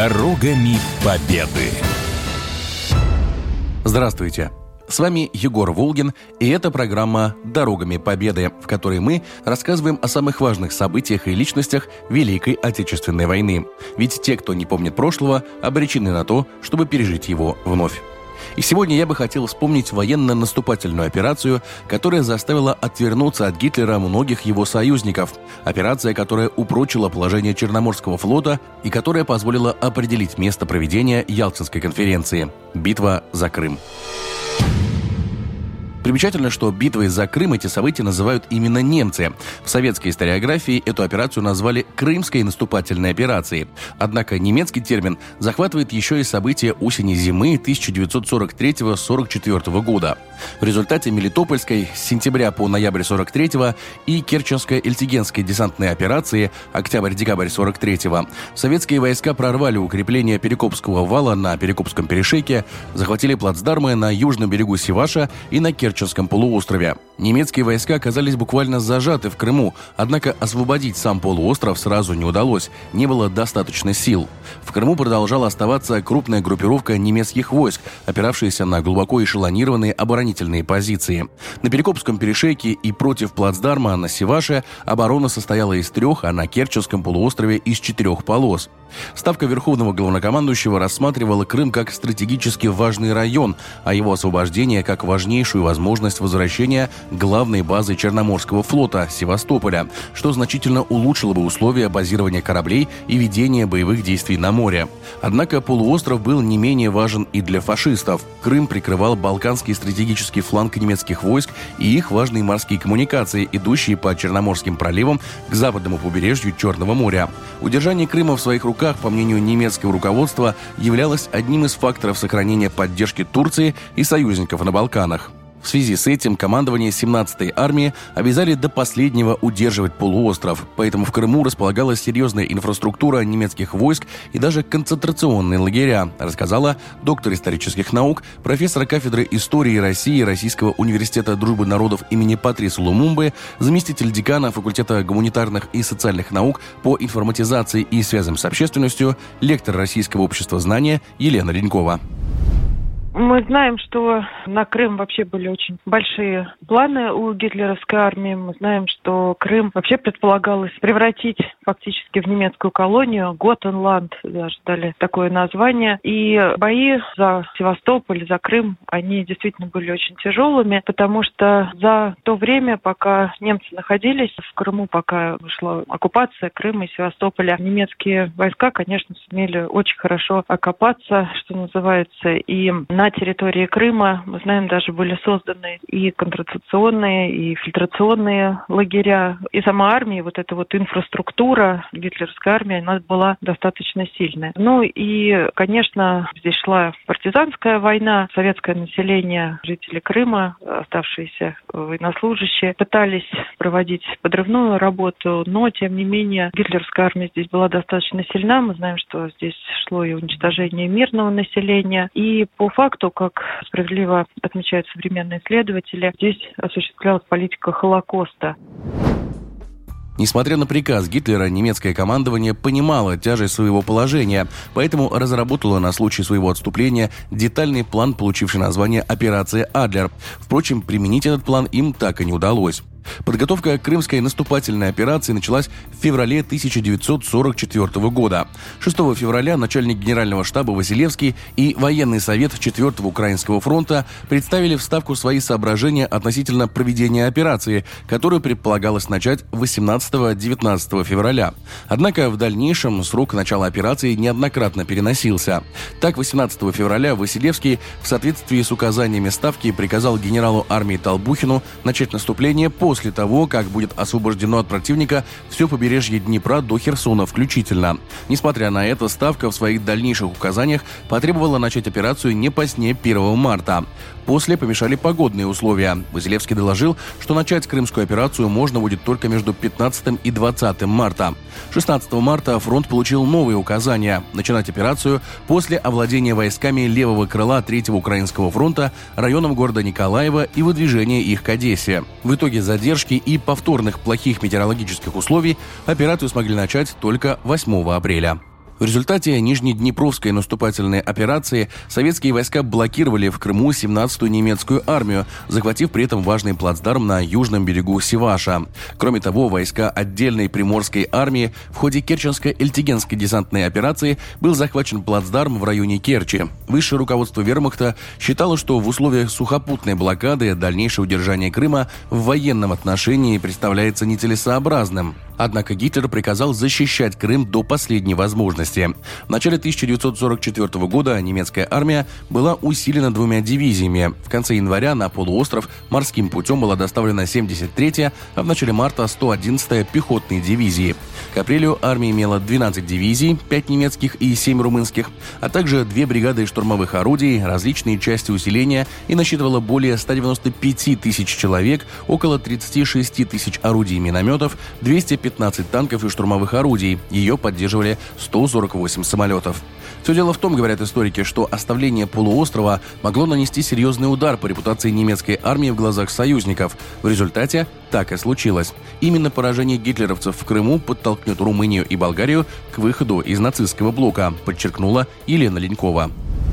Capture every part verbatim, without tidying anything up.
Дорогами Победы. Здравствуйте! С вами Егор Волгин, и это программа «Дорогами Победы», в которой мы рассказываем о самых важных событиях и личностях Великой Отечественной войны. Ведь те, кто не помнит прошлого, обречены на то, чтобы пережить его вновь. И сегодня я бы хотел вспомнить военно-наступательную операцию, которая заставила отвернуться от Гитлера многих его союзников. Операция, которая упрочила положение Черноморского флота и которая позволила определить место проведения Ялтинской конференции – битва за Крым. Примечательно, что битвой за Крым эти события называют именно немцы. В советской историографии эту операцию назвали Крымской наступательной операцией. Однако немецкий термин захватывает еще и события осени-зимы тысяча девятьсот сорок третьего — сорок четвёртого года. В результате Мелитопольской с сентября по ноябрь сорок третьего и Керченско-Эльтигенской десантной операции октябрь-декабрь сорок третьего советские войска прорвали укрепления Перекопского вала на Перекопском перешейке, захватили плацдармы на южном берегу Севаша и на Керченском полуострове. Немецкие войска оказались буквально зажаты в Крыму, однако освободить сам полуостров сразу не удалось, не было достаточно сил. В Крыму продолжала оставаться крупная группировка немецких войск, опиравшаяся на глубоко эшелонированные оборонительные позиции. На Перекопском перешейке и против плацдарма на Севаше оборона состояла из трех, а на Керченском полуострове из четырех полос. Ставка Верховного Главнокомандующего рассматривала Крым как стратегически важный район, а его освобождение как важнейшую возможность возвращения главной базы Черноморского флота – Севастополя, что значительно улучшило бы условия базирования кораблей и ведения боевых действий на море. Однако полуостров был не менее важен и для фашистов. Крым прикрывал Балканский стратегический фланг немецких войск и их важные морские коммуникации, идущие по Черноморским проливам к западному побережью Черного моря. Удержание Крыма в своих руках, по мнению немецкого руководства, являлось одним из факторов сохранения поддержки Турции и союзников на Балканах. В связи с этим командование семнадцатой армии обязали до последнего удерживать полуостров, поэтому в Крыму располагалась серьезная инфраструктура немецких войск и даже концентрационные лагеря, рассказала доктор исторических наук, профессор кафедры истории России Российского университета дружбы народов имени Патриса Лумумбы, заместитель декана факультета гуманитарных и социальных наук по информатизации и связям с общественностью, лектор Российского общества знания Елена Ленькова. Мы знаем, что на Крым вообще были очень большие планы у гитлеровской армии. Мы знаем, что Крым вообще предполагалось превратить фактически в немецкую колонию. Готенланд, даже дали такое название. И бои за Севастополь, за Крым, они действительно были очень тяжелыми, потому что за то время, пока немцы находились в Крыму, пока шла оккупация Крыма и Севастополя, немецкие войска, конечно, сумели очень хорошо окопаться, что называется, и на территории Крыма, мы знаем, даже были созданы и концентрационные, и фильтрационные лагеря. И сама армия, вот эта вот инфраструктура гитлеровской армии, она была достаточно сильная. Ну и, конечно, здесь шла партизанская война. Советское население, жители Крыма, оставшиеся военнослужащие, пытались проводить подрывную работу, но, тем не менее, гитлеровская армия здесь была достаточно сильна. Мы знаем, что здесь шло и уничтожение мирного населения. И по факту, как справедливо отмечают современные исследователи, здесь осуществлялась политика Холокоста. Несмотря на приказ Гитлера, немецкое командование понимало тяжесть своего положения, поэтому разработало на случай своего отступления детальный план, получивший название «Операция Адлер». Впрочем, применить этот план им так и не удалось. Подготовка к Крымской наступательной операции началась в феврале тысяча девятьсот сорок четвёртого года. шестого февраля начальник генерального штаба Василевский и военный совет четвёртого Украинского фронта представили в Ставку свои соображения относительно проведения операции, которую предполагалось начать восемнадцатого-девятнадцатого февраля. Однако в дальнейшем срок начала операции неоднократно переносился. Так, восемнадцатого февраля Василевский в соответствии с указаниями Ставки приказал генералу армии Толбухину начать наступление по после того, как будет освобождено от противника все побережье Днепра до Херсона включительно. Несмотря на это, Ставка в своих дальнейших указаниях потребовала начать операцию не позднее первого марта. После помешали погодные условия. Василевский доложил, что начать крымскую операцию можно будет только между пятнадцатым и двадцатым марта. шестнадцатого марта фронт получил новые указания – начинать операцию после овладения войсками левого крыла третьего Украинского фронта районом города Николаева и выдвижения их к Одессе. В итоге задержки и повторных плохих метеорологических условий операцию смогли начать только восьмого апреля. В результате Нижнеднепровской наступательной операции советские войска блокировали в Крыму семнадцатую немецкую армию, захватив при этом важный плацдарм на южном берегу Севаша. Кроме того, войска отдельной Приморской армии в ходе Керченско-Эльтигенской десантной операции был захвачен плацдарм в районе Керчи. Высшее руководство вермахта считало, что в условиях сухопутной блокады дальнейшее удержание Крыма в военном отношении представляется нецелесообразным. Однако Гитлер приказал защищать Крым до последней возможности. В начале тысяча девятьсот сорок четвёртого года немецкая армия была усилена двумя дивизиями. В конце января на полуостров морским путем была доставлена семьдесят третья, а в начале марта сто одиннадцатая пехотные дивизии. К апрелю армия имела двенадцать дивизий, пять немецких и семь румынских, а также две бригады штурмовых орудий, различные части усиления и насчитывала более ста девяноста пяти тысяч человек, около тридцати шести тысяч орудий и минометов, двести пятнадцать танков и штурмовых орудий. Ее поддерживали сто сорок восемь самолетов. Все дело в том, говорят историки, что оставление полуострова могло нанести серьезный удар по репутации немецкой армии в глазах союзников. В результате так и случилось. Именно поражение гитлеровцев в Крыму подтолкнет Румынию и Болгарию к выходу из нацистского блока, подчеркнула Елена Ленькова.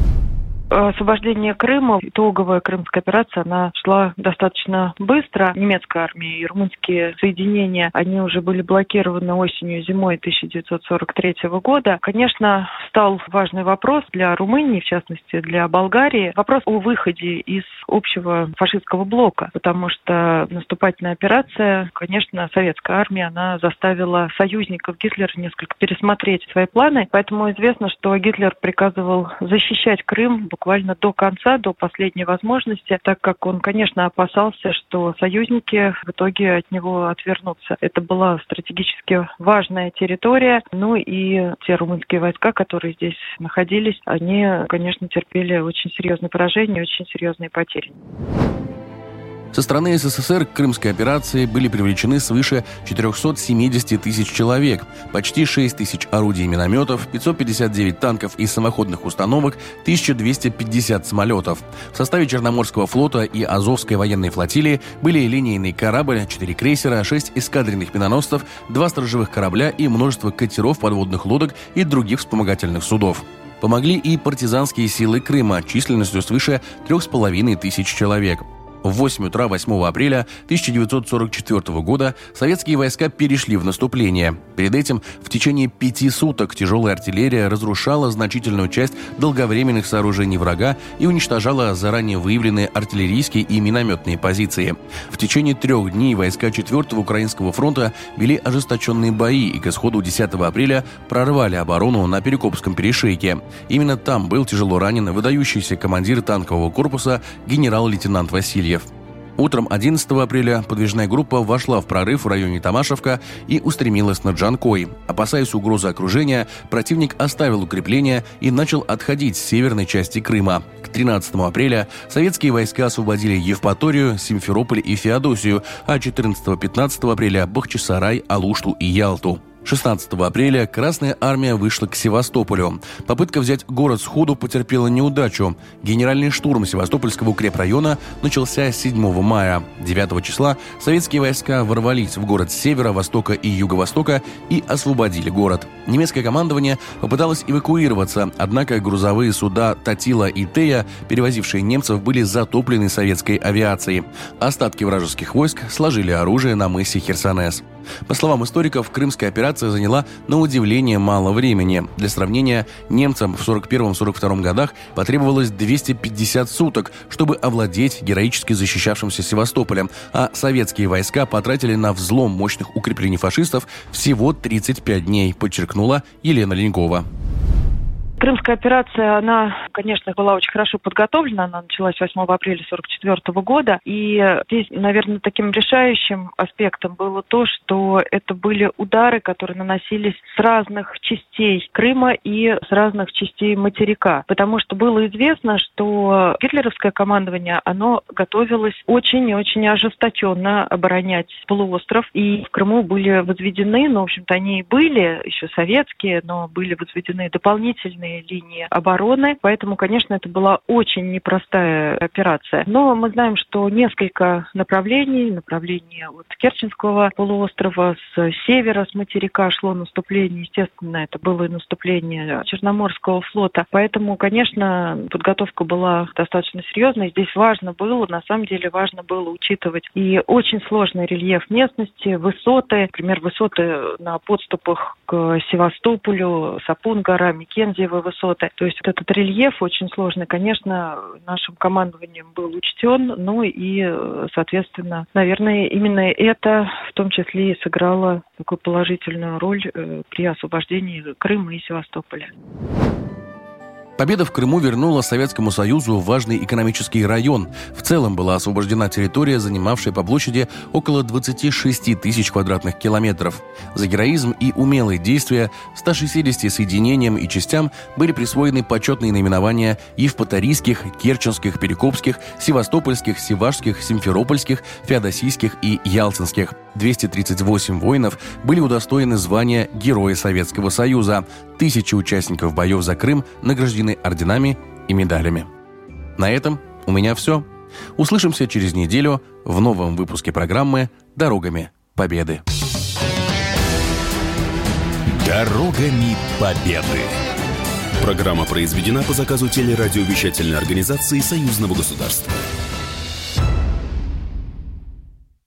Освобождение Крыма, итоговая крымская операция, она шла достаточно быстро. Немецкая армия и румынские соединения, они уже были блокированы осенью и зимой тысяча девятьсот сорок третьего года. Конечно, стал важный вопрос для Румынии, в частности для Болгарии, вопрос о выходе из общего фашистского блока, потому что наступательная операция, конечно, советская армия, она заставила союзников Гитлера несколько пересмотреть свои планы, поэтому известно, что Гитлер приказывал защищать Крым буквально до конца, до последней возможности, так как он, конечно, опасался, что союзники в итоге от него отвернутся. Это была стратегически важная территория, ну и те румынские войска, которые здесь находились, они, конечно, терпели очень серьезные поражения, очень серьезные потери. Со стороны СССР к крымской операции были привлечены свыше четырехсот семидесяти тысяч человек, почти шесть тысяч орудий и минометов, пятьсот пятьдесят девять танков и самоходных установок, тысяча двести пятьдесят самолетов. В составе Черноморского флота и Азовской военной флотилии были линейный корабль, четыре крейсера, шесть эскадренных миноносцев, два сторожевых корабля и множество катеров, подводных лодок и других вспомогательных судов. Помогли и партизанские силы Крыма численностью свыше трех с половиной тысяч человек. В восемь утра восьмого апреля тысяча девятьсот сорок четвёртого года советские войска перешли в наступление. Перед этим в течение пяти суток тяжелая артиллерия разрушала значительную часть долговременных сооружений врага и уничтожала заранее выявленные артиллерийские и минометные позиции. В течение трех дней войска четвёртого Украинского фронта вели ожесточенные бои и к исходу десятого апреля прорвали оборону на Перекопском перешейке. Именно там был тяжело ранен выдающийся командир танкового корпуса генерал-лейтенант Васильев. Утром одиннадцатого апреля подвижная группа вошла в прорыв в районе Тамашевка и устремилась на Джанкой. Опасаясь угрозы окружения, противник оставил укрепления и начал отходить с северной части Крыма. К тринадцатому апреля советские войска освободили Евпаторию, Симферополь и Феодосию, а четырнадцатого-пятнадцатого апреля Бахчисарай, Алушту и Ялту. шестнадцатого апреля Красная армия вышла к Севастополю. Попытка взять город сходу потерпела неудачу. Генеральный штурм Севастопольского укрепрайона начался седьмого мая. девятого числа советские войска ворвались в город с севера, востока и юго-востока и освободили город. Немецкое командование попыталось эвакуироваться, однако грузовые суда «Татила» и «Тея», перевозившие немцев, были затоплены советской авиацией. Остатки вражеских войск сложили оружие на мысе Херсонес. По словам историков, крымская операция заняла на удивление мало времени. Для сравнения, немцам в сорок первом — сорок втором годах потребовалось двести пятьдесят суток, чтобы овладеть героически защищавшимся Севастополем, а советские войска потратили на взлом мощных укреплений фашистов всего тридцать пять дней, подчеркнула Елена Ленькова. Крымская операция, она, конечно, была очень хорошо подготовлена. Она началась восьмого апреля сорок четвёртого года. И здесь, наверное, таким решающим аспектом было то, что это были удары, которые наносились с разных частей Крыма и с разных частей материка. Потому что было известно, что гитлеровское командование, оно готовилось очень и очень ожесточенно оборонять полуостров. И в Крыму были возведены, ну, в общем-то, они и были еще советские, но были возведены дополнительные северной линии обороны. Поэтому, конечно, это была очень непростая операция. Но мы знаем, что несколько направлений, направление от Керченского полуострова, с севера, с материка шло наступление. Естественно, это было и наступление Черноморского флота. Поэтому, конечно, подготовка была достаточно серьезной. Здесь важно было, на самом деле важно было учитывать и очень сложный рельеф местности, высоты, например, высоты на подступах к Севастополю, Сапун-гора, Микензиевы высоты. То есть вот этот рельеф очень сложный, конечно, нашим командованием был учтен, ну и, соответственно, наверное, именно это в том числе и сыграло такую положительную роль при освобождении Крыма и Севастополя. Победа в Крыму вернула Советскому Союзу важный экономический район. В целом была освобождена территория, занимавшая по площади около двадцать шесть тысяч квадратных километров. За героизм и умелые действия ста шестидесяти соединениям и частям были присвоены почетные наименования евпаторийских, керченских, перекопских, севастопольских, севашских, симферопольских, феодосийских и ялтинских. двести тридцать восемь воинов были удостоены звания Героя Советского Союза. Тысячи участников боев за Крым награждены орденами и медалями. На этом у меня все. Услышимся через неделю в новом выпуске программы «Дорогами Победы». Дорогами Победы. Программа произведена по заказу телерадиовещательной организации Союзного государства.